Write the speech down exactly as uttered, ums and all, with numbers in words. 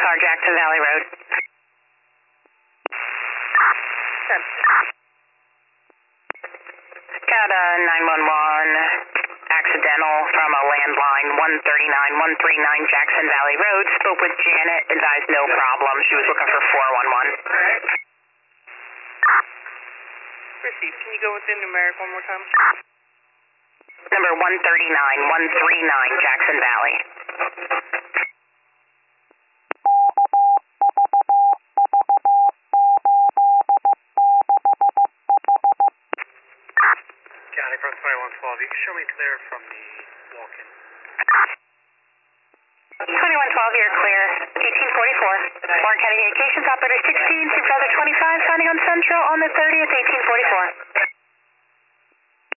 car, Jackson Valley Road. Got a nine one one accidental from a landline, one thirty-nine, one thirty-nine Jackson Valley Road. Spoke with Janet, advised no problem. She was looking for four one one. Received. Can you go with the numeric one more time? Number one thirty-nine, one thirty-nine Jackson Valley. County from twenty-one twelve. You can show me clear from the walk-in. twenty-one twelve, you're clear. eighteen forty-four. Warren County Communications, operator sixteen, supervisor twenty-five, signing on Central on the thirtieth, eighteen forty-four.